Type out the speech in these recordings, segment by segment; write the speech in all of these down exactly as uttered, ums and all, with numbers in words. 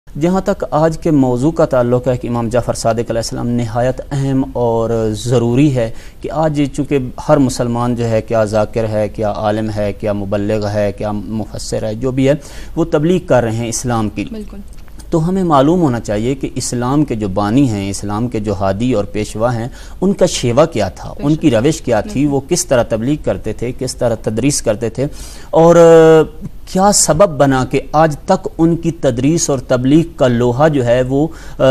جہاں تک آج کے موضوع کا تعلق ہے کہ امام جعفر صادق علیہ السلام نہایت اہم اور ضروری ہے کہ آج چونکہ ہر مسلمان جو ہے کیا ذاکر ہے، کیا عالم ہے، کیا مبلغ ہے، کیا مفسر ہے، جو بھی ہے وہ تبلیغ کر رہے ہیں اسلام کی. بالکل. تو ہمیں معلوم ہونا چاہیے کہ اسلام کے جو بانی ہیں، اسلام کے جو ہادی اور پیشوا ہیں، ان کا شیوا کیا تھا، ان کی روش کیا تھی، وہ کس طرح تبلیغ کرتے تھے، کس طرح تدریس کرتے تھے، اور کیا سبب بنا کہ آج تک ان کی تدریس اور تبلیغ کا لوہا جو ہے وہ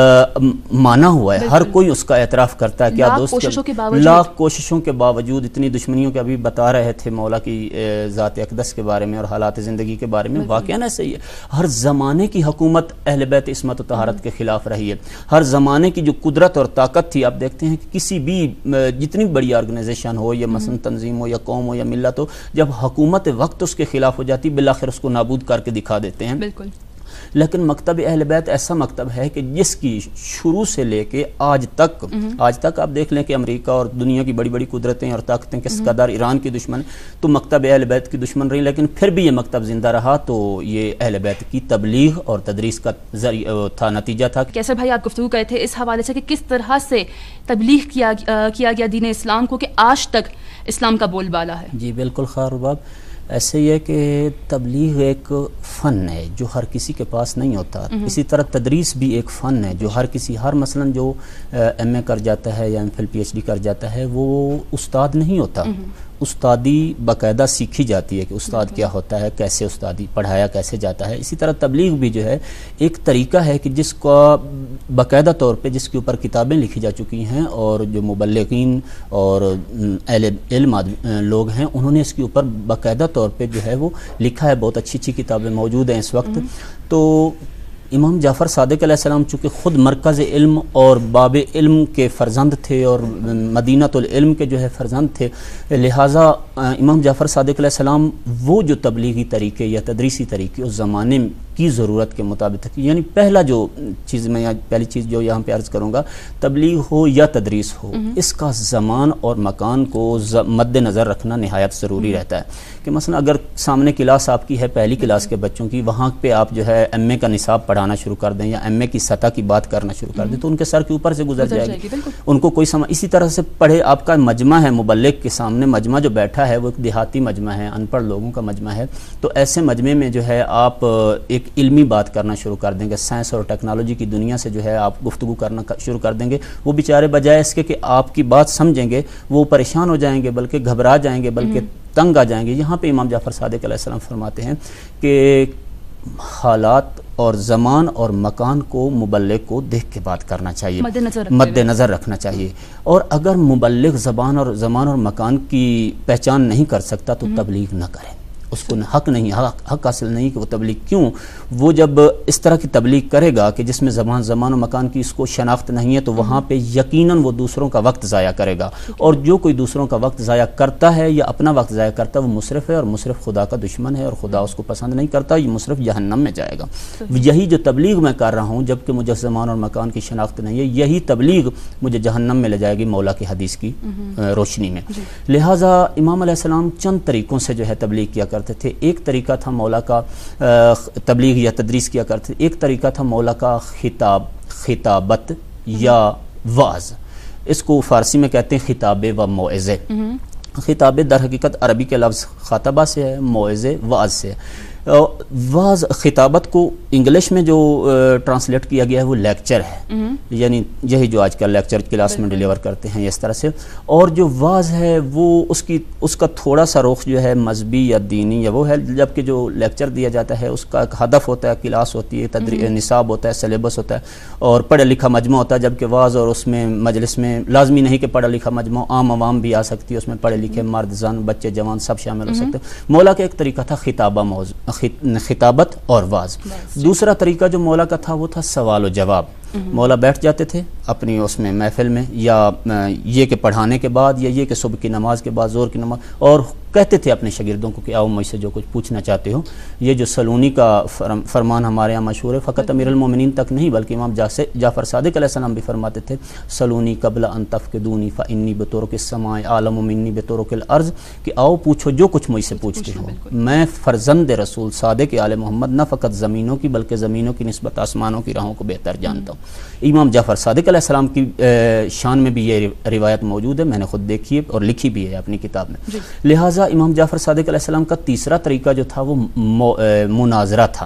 مانا ہوا ہے. ہر کوئی اس کا اعتراف کرتا ہے. کیا دوست لاکھ کوششوں کے باوجود اتنی دشمنیوں کے ابھی بتا رہے تھے مولا کی ذات اقدس کے بارے میں اور حالات زندگی کے بارے میں. واقعاً ایسا ہی ہے. ہر زمانے کی حکومت اہل بیت عصمت و طہارت کے خلاف رہی ہے. ہر زمانے کی جو قدرت اور طاقت تھی، آپ دیکھتے ہیں کہ کسی بھی جتنی بڑی آرگنائزیشن ہو یا مثلا تنظیم ہو یا قوم ہو یا ملت ہو، جب حکومت وقت اس کے خلاف ہو جاتی بالآخر اس کو نابود کر کے دکھا دیتے ہیں. بالکل. لیکن مکتب اہل بیت ایسا مکتب ہے کہ جس کی شروع سے لے کے آج تک آج تک آپ دیکھ لیں کہ امریکہ اور دنیا کی بڑی بڑی قدرتیں اور طاقتیں کس قدر ایران کی دشمن، تو مکتب اہل بیت کی دشمن رہی، لیکن پھر بھی یہ مکتب زندہ رہا. تو یہ اہل بیت کی تبلیغ اور تدریس کا ذریعہ تھا، نتیجہ تھا. کیسر بھائی آپ گفتگو کرے تھے اس حوالے سے کہ کس طرح سے تبلیغ کیا کیا گیا دین اسلام کو کہ آج تک اسلام کا بول بالا ہے. جی بالکل خیر باب. ایسے ہی ہے کہ تبلیغ ایک فن ہے جو ہر کسی کے پاس نہیں ہوتا. اسی طرح تدریس بھی ایک فن ہے جو ہر کسی ہر مثلا جو ایم اے کر جاتا ہے یا M Phil P H D کر جاتا ہے وہ استاد نہیں ہوتا. استادی باقاعدہ سیکھی جاتی ہے کہ استاد کیا ہوتا ہے، کیسے استادی پڑھایا کیسے جاتا ہے. اسی طرح تبلیغ بھی جو ہے ایک طریقہ ہے کہ جس کا باقاعدہ طور پہ جس کے اوپر کتابیں لکھی جا چکی ہیں اور جو مبلغین اور اہل علم لوگ ہیں انہوں نے اس کے اوپر باقاعدہ طور پہ جو ہے وہ لکھا ہے. بہت اچھی اچھی کتابیں موجود ہیں اس وقت. تو امام جعفر صادق علیہ السلام چونکہ خود مرکز علم اور باب علم کے فرزند تھے اور مدینۃ العلم کے جو ہے فرزند تھے، لہٰذا امام جعفر صادق علیہ السلام وہ جو تبلیغی طریقے یا تدریسی طریقے اس زمانے کی ضرورت کے مطابق، یعنی پہلا جو چیز میں پہلی چیز جو یہاں پہ عرض کروں گا، تبلیغ ہو یا تدریس ہو، اس کا زمان اور مکان کو مد نظر رکھنا نہایت ضروری رہتا ہے. کہ مثلا اگر سامنے کلاس آپ کی ہے پہلی کلاس کے بچوں کی، وہاں پہ آپ جو ہے ایم اے کا نصاب پڑھانا شروع کر دیں یا ایم اے کی سطح کی بات کرنا شروع کر دیں تو ان کے سر کے اوپر سے گزر جائے گی، ان کو کوئی سمجھ. اسی طرح سے پڑھے آپ کا مجمع ہے، مبلغ کے سامنے مجمع جو بیٹھا ہے وہ ایک دیہاتی مجمع ہے، ان پڑھ لوگوں کا مجمع ہے. تو ایسے مجمع میں جو ہے آپ ایک علمی بات کرنا شروع کر دیں گے، سائنس اور ٹیکنالوجی کی دنیا سے جو ہے آپ گفتگو کرنا شروع کر دیں گے. وہ بیچارے بجائے اس کے کہ آپ کی بات سمجھیں گے وہ پریشان ہو جائیں گے، بلکہ گھبرا جائیں گے، بلکہ تنگ آ جائیں گے. یہاں پہ امام جعفر صادق علیہ السلام فرماتے ہیں کہ حالات اور زمان اور مکان کو مبلغ کو دیکھ کے بات کرنا چاہیے، مد نظر رکھنا چاہیے. اور اگر مبلغ زبان اور زمان اور مکان کی پہچان نہیں کر سکتا تو تبلیغ نہ کرے. اس کو حق نہیں حق, حق حاصل نہیں کہ وہ تبلیغ. کیوں؟ وہ جب اس طرح کی تبلیغ کرے گا کہ جس میں زبان زمان و مکان کی اس کو شناخت نہیں ہے تو وہاں پہ یقیناً وہ دوسروں کا وقت ضائع کرے گا. اور جو کوئی دوسروں کا وقت ضائع کرتا ہے یا اپنا وقت ضائع کرتا ہے وہ مصرف ہے، اور مصرف خدا کا دشمن ہے اور خدا اس کو پسند نہیں کرتا. یہ مصرف جہنم میں جائے گا. یہی جو تبلیغ میں کر رہا ہوں جبکہ مجھے زمان اور مکان کی شناخت نہیں ہے، یہی تبلیغ مجھے جہنم میں لے جائے گی مولا کی حدیث کی روشنی میں. لہٰذا امام علیہ السلام چند طریقوں سے جو ہے تبلیغ کیا کرتے تھے. ایک طریقہ تھا مولا کا تبلیغ یا تدریس کیا کرتے تھے، ایک طریقہ تھا مولا کا خطاب، خطابت یا وعظ. اس کو فارسی میں کہتے ہیں خطاب و موعظے. خطاب در حقیقت عربی کے لفظ خاطبہ سے ہے، موعظے وعظ سے ہے. واز خطابت کو انگلش میں جو ٹرانسلیٹ کیا گیا ہے وہ لیکچر ہے، یعنی یہی جو آج کل لیکچر کلاس میں ڈیلیور کرتے ہیں اس طرح سے. اور جو واز ہے وہ اس کی اس کا تھوڑا سا رخ جو ہے مذہبی یا دینی یا وہ ہے، جبکہ جو لیکچر دیا جاتا ہے اس کا ایک ہدف ہوتا ہے، کلاس ہوتی ہے، تدریس نصاب ہوتا ہے، سلیبس ہوتا ہے اور پڑھا لکھا مجمع ہوتا ہے. جبکہ واز اور اس میں مجلس میں لازمی نہیں کہ پڑھا لکھا مجمع، عام عوام بھی آ سکتی ہے، اس میں پڑھے لکھے مرد زن بچے جوان سب شامل ہو سکتے ہیں. مولا کا ایک طریقہ تھا خطابہ موضوع خطابت اور واز. دوسرا طریقہ جو مولا کا تھا وہ تھا سوال و جواب. مولا بیٹھ جاتے تھے اپنی اس میں محفل میں، یا یہ کہ پڑھانے کے بعد یا یہ کہ صبح کی نماز کے بعد، زور کی نماز، اور کہتے تھے اپنے شاگردوں کو کہ آؤ مجھ سے جو کچھ پوچھنا چاہتے ہو. یہ جو سلونی کا فرمان ہمارے یہاں مشہور ہے، فقط امیر المومنین تک نہیں بلکہ امام جعفر صادق علیہ السلام بھی فرماتے تھے سلونی قبل ان تفقدونی فانی بطرق السماء عالم منی بطرق الارض، کہ آؤ پوچھو جو کچھ مجھ سے پوچھتے ہو، میں فرزند رسول صادق آل محمد نہ فقط زمینوں کی بلکہ زمینوں کی نسبت آسمانوں کی راہوں کو بہتر جانتا ہوں. امام جعفر صادق علیہ السلام کی شان میں بھی یہ روایت موجود ہے، میں نے خود دیکھی ہے اور لکھی بھی ہے اپنی کتاب میں. لہٰذا امام جعفر صادق علیہ السلام کا تیسرا طریقہ جو تھا وہ مناظرہ تھا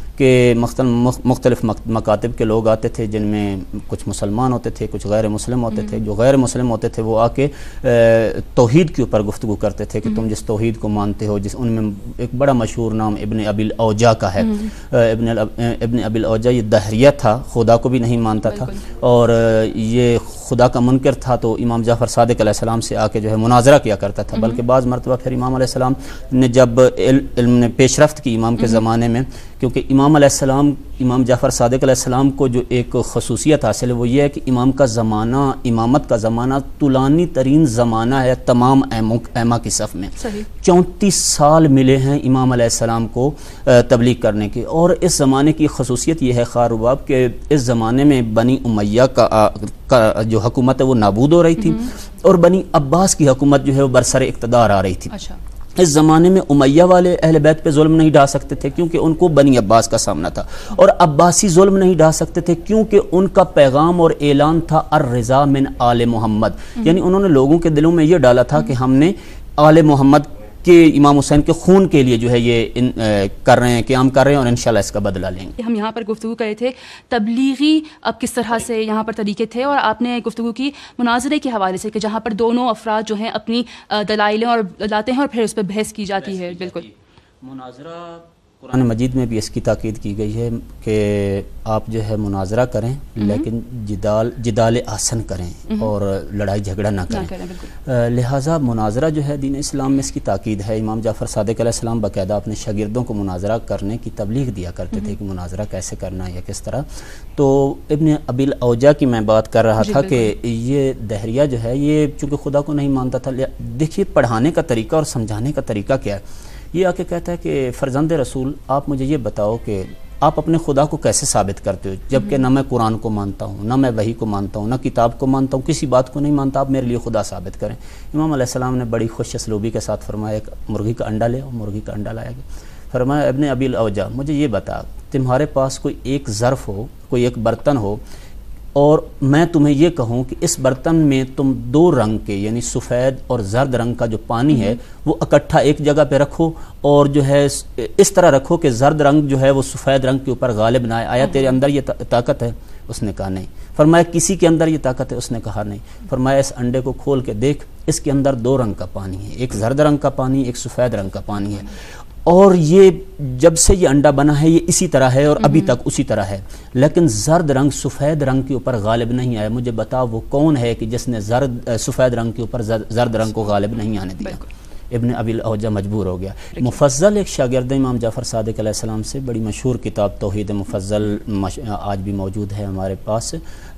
کہ مختلف مکاتب کے لوگ آتے تھے جن میں کچھ مسلمان ہوتے تھے، کچھ غیر مسلم ہوتے تھے. جو غیر مسلم ہوتے تھے وہ آ کے توحید کے اوپر گفتگو کرتے تھے کہ تم جس توحید کو مانتے ہو، جس ان میں ایک بڑا مشہور نام ابن ابی الاوجا کا ہے. ابن ابن ابی الاوجا یہ دہریہ تھا، خدا کو بھی نہیں مانتا تھا اور یہ خدا کا منکر تھا. تو امام جعفر صادق علیہ السلام سے آ کے جو ہے مناظرہ کیا کرتا تھا. بلکہ بعض مرتبہ پھر امام علیہ السلام نے جب علم نے پیش رفت کی امام کے زمانے میں، کیونکہ امام علیہ السلام امام جعفر صادق علیہ السلام کو جو ایک خصوصیت حاصل ہے وہ یہ ہے کہ امام کا زمانہ، امامت کا زمانہ طولانی ترین زمانہ ہے تمام ائمہ کی صف میں. چونتیس سال ملے ہیں امام علیہ السلام کو تبلیغ کرنے کے. اور اس زمانے کی خصوصیت یہ ہے خواہ رباب کہ اس زمانے میں بنی امیہ کا, کا جو حکومت ہے وہ نابود ہو رہی تھی اور بنی عباس کی حکومت جو ہے وہ برسر اقتدار آ رہی تھی. اچھا. اس زمانے میں امیہ والے اہل بیت پہ ظلم نہیں ڈھا سکتے تھے کیونکہ ان کو بنی عباس کا سامنا تھا، اور عباسی ظلم نہیں ڈھا سکتے تھے کیونکہ ان کا پیغام اور اعلان تھا الرضا من آل محمد. یعنی انہوں نے لوگوں کے دلوں میں یہ ڈالا تھا کہ ہم نے آل محمد کہ امام حسین کے خون کے لیے جو ہے یہ ان, کر رہے ہیں قیام کر رہے ہیں اور انشاءاللہ اس کا بدلہ لیں گے. ہم یہاں پر گفتگو کرے تھے تبلیغی اب کس طرح سے یہاں پر طریقے تھے، اور آپ نے گفتگو کی مناظرے کے حوالے سے کہ جہاں پر دونوں افراد جو ہیں اپنی دلائلیں اور لاتے ہیں اور پھر اس پہ بحث کی جاتی ہے. بالکل مناظرہ قرآن مجید میں بھی اس کی تاکید کی گئی ہے کہ آپ جو ہے مناظرہ کریں لیکن جدال جدال آسن کریں اور لڑائی جھگڑا نہ کریں. لہٰذا مناظرہ جو ہے دین اسلام میں اس کی تاکید ہے. امام جعفر صادق علیہ السلام باقاعدہ اپنے شاگردوں کو مناظرہ کرنے کی تبلیغ دیا کرتے تھے کہ مناظرہ کیسے کرنا ہے یا کس طرح. تو ابن ابی الاوجا کی میں بات کر رہا تھا کہ یہ دہریہ جو ہے یہ چونکہ خدا کو نہیں مانتا تھا. دیکھیے پڑھانے کا طریقہ اور سمجھانے کا طریقہ کیا ہے. یہ آ کے کہتا ہے کہ فرزند رسول آپ مجھے یہ بتاؤ کہ آپ اپنے خدا کو کیسے ثابت کرتے ہو، جبکہ نہ میں قرآن کو مانتا ہوں، نہ میں وحی کو مانتا ہوں، نہ کتاب کو مانتا ہوں، کسی بات کو نہیں مانتا، آپ میرے لیے خدا ثابت کریں. امام علیہ السلام نے بڑی خوش اسلوبی کے ساتھ فرمایا ایک مرغی کا انڈا لے اور مرغی کا انڈا لایا گیا. فرمایا ابن ابی الاوجا مجھے یہ بتا تمہارے پاس کوئی ایک ظرف ہو، کوئی ایک برتن ہو اور میں تمہیں یہ کہوں کہ اس برتن میں تم دو رنگ کے یعنی سفید اور زرد رنگ کا جو پانی ہے وہ اکٹھا ایک جگہ پہ رکھو اور جو ہے اس طرح رکھو کہ زرد رنگ جو ہے وہ سفید رنگ کے اوپر غالب نہ آئے. آیا تیرے اندر یہ طاقت ہے؟ اس نے کہا نہیں. فرمایا کسی کے اندر یہ طاقت ہے؟ اس نے کہا نہیں. فرمایا اس انڈے کو کھول کے دیکھ، اس کے اندر دو رنگ کا پانی ہے، ایک زرد رنگ کا پانی، ایک سفید رنگ کا پانی ہے، اور یہ جب سے یہ انڈا بنا ہے یہ اسی طرح ہے اور ابھی تک اسی طرح ہے، لیکن زرد رنگ سفید رنگ کے اوپر غالب نہیں آیا. مجھے بتا وہ کون ہے کہ جس نے زرد سفید رنگ کے اوپر زرد رنگ کو غالب نہیں آنے دیا. ابن ابی الاوجا مجبور ہو گیا. مفضل ایک شاگرد امام جعفر صادق علیہ السلام سے، بڑی مشہور کتاب توحید مفضل آج بھی موجود ہے ہمارے پاس.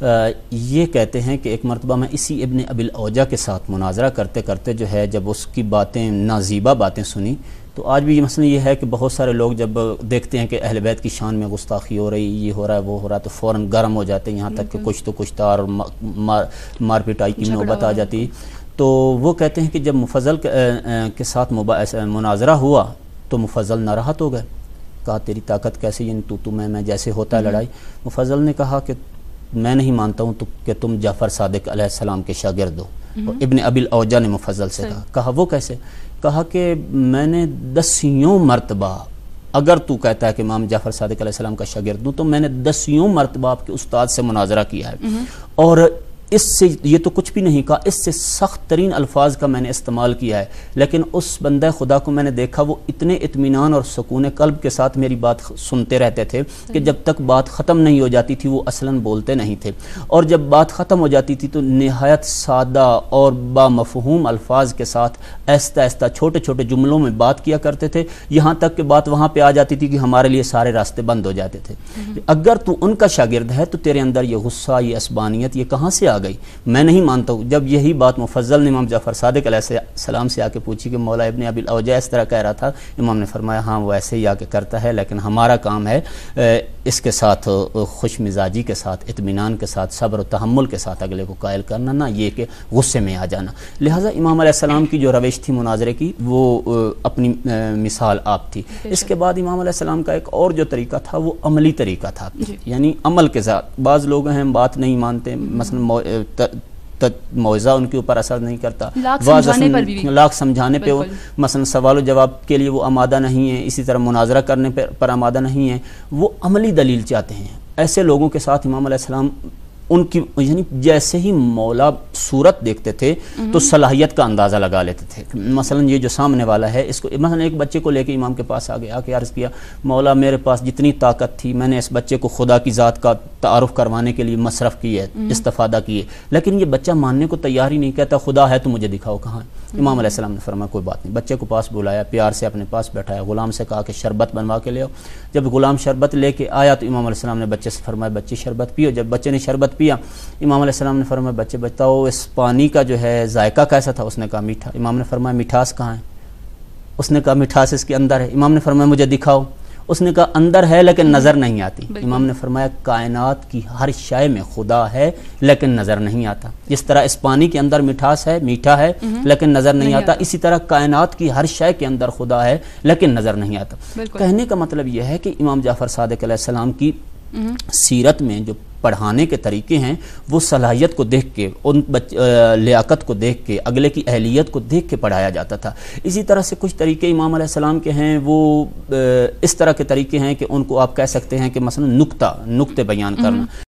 یہ کہتے ہیں کہ ایک مرتبہ میں اسی ابن ابی الاوجا کے ساتھ مناظرہ کرتے کرتے جو ہے جب اس کی باتیں نازیبہ باتیں سنی، تو آج بھی یہ مسئلہ یہ ہے کہ بہت سارے لوگ جب دیکھتے ہیں کہ اہل بیت کی شان میں گستاخی ہو رہی، یہ ہو رہا ہے وہ ہو رہا ہے، تو فوراً گرم ہو جاتے ہیں، یہاں تک کہ کچھ تو کچھ تار مار مار پٹائی کی نوبت آ جاتی. تو وہ کہتے ہیں کہ جب مفضل کے ساتھ مناظرہ ہوا تو مفضل ناراحت ہو گئے. کہا تیری طاقت کیسے، یعنی تو تو میں میں جیسے ہوتا ہے لڑائی. مفضل نے کہا کہ میں نہیں مانتا ہوں تو کہ تم جعفر صادق علیہ السلام کے شاگرد ہو. ابن ابی الاوجا نے مفضل سے کہا. کہا وہ کیسے؟ کہا کہ میں نے دسیوں مرتبہ، اگر تو کہتا ہے کہ امام جعفر صادق علیہ السلام کا شاگرد ہوں تو میں نے دسیوں مرتبہ آپ کے استاد سے مناظرہ کیا ہے، اور اس سے یہ تو کچھ بھی نہیں کہا، اس سے سخت ترین الفاظ کا میں نے استعمال کیا ہے، لیکن اس بندہ خدا کو میں نے دیکھا وہ اتنے اطمینان اور سکون قلب کے ساتھ میری بات سنتے رہتے تھے کہ جب تک بات ختم نہیں ہو جاتی تھی وہ اصلاً بولتے نہیں تھے، اور جب بات ختم ہو جاتی تھی تو نہایت سادہ اور بامفہوم الفاظ کے ساتھ آہستہ آہستہ چھوٹے چھوٹے جملوں میں بات کیا کرتے تھے، یہاں تک کہ بات وہاں پہ آ جاتی تھی کہ ہمارے لیے سارے راستے بند ہو جاتے تھے. اگر تو ان کا شاگرد ہے تو تیرے اندر یہ غصہ، یہ عصبانیت یہ کہاں سے آ آ گئی، میں نہیں مانتا ہوں۔ جب یہی بات مفضل نے امام جعفر صادق علیہ السلام سے آ کے پوچھی کہ مولا ابن ابی الاوجاع اس طرح کہہ رہا تھا، امام نے فرمایا ہاں وہ ایسے ہی آ کے کرتا ہے، لیکن ہمارا کام ہے اس کے ساتھ خوش مزاجی کے ساتھ، اطمینان کے ساتھ، صبر و تحمل کے ساتھ اگلے کو قائل کرنا، نہ یہ کہ غصے میں آ جانا۔ لہٰذا امام علیہ السلام کی جو روش تھی مناظرے کی وہ اپنی مثال آپ تھی۔ اس کے بعد امام علیہ السلام کا ایک اور جو طریقہ تھا وہ عملی طریقہ تھا، یعنی عمل کے ساتھ۔ بعض لوگ ہیں بات نہیں مانتے، مثلا موعظہ ان کے اوپر اثر نہیں کرتا، لاکھ سمجھانے پہ مثلا سوال و جواب کے لیے وہ آمادہ نہیں ہیں، اسی طرح مناظرہ کرنے پر آمادہ نہیں ہیں، وہ عملی دلیل چاہتے ہیں۔ ایسے لوگوں کے ساتھ امام علیہ السلام ان کی یعنی جیسے ہی مولا صورت دیکھتے تھے تو صلاحیت کا اندازہ لگا لیتے تھے۔ مثلا یہ جو سامنے والا ہے، اس کو مثلا ایک بچے کو لے کے امام کے پاس آ گیا، آ کے عرض کیا مولا میرے پاس جتنی طاقت تھی میں نے اس بچے کو خدا کی ذات کا تعارف کروانے کے لیے مصرف کی ہے، استفادہ کی ہے، لیکن یہ بچہ ماننے کو تیار ہی نہیں، کہتا خدا ہے تو مجھے دکھاؤ کہاں ہے۔ امام علیہ السلام نے فرمایا کوئی بات نہیں، بچے کو پاس بلایا، پیار سے اپنے پاس بیٹھایا، غلام سے کہا کہ شربت بنوا کے لے آؤ۔ جب غلام شربت لے کے آیا تو امام علیہ السلام نے بچے سے فرمایا بچے شربت پیو۔ جب بچے نے شربت پیا، امام علیہ السلام نے فرمایا بچے بتاؤ اس پانی کا جو ہے ذائقہ کیسا تھا؟ اس نے کہا میٹھا۔ امام نے فرمایا مٹھاس کہاں ہے؟ اس نے کہا مٹھاس اس کے اندر ہے۔ امام نے فرمایا مجھے دکھاؤ۔ اس نے کہا اندر ہے لیکن نظر نہیں آتی۔ امام نے فرمایا کائنات کی ہر شے میں خدا ہے لیکن نظر نہیں آتا، جس طرح اس پانی کے اندر مٹھاس ہے، میٹھا ہے لیکن نظر نہیں آتا، اسی طرح کائنات کی ہر شے کے اندر خدا ہے لیکن نظر نہیں آتا۔ کہنے کا مطلب یہ ہے کہ امام جعفر صادق علیہ السلام کی سیرت میں جو پڑھانے کے طریقے ہیں وہ صلاحیت کو دیکھ کے، ان لیاقت کو دیکھ کے، اگلے کی اہلیت کو دیکھ کے پڑھایا جاتا تھا۔ اسی طرح سے کچھ طریقے امام علیہ السلام کے ہیں وہ اس طرح کے طریقے ہیں کہ ان کو آپ کہہ سکتے ہیں کہ مثلا نکتہ نکتے بیان کرنا۔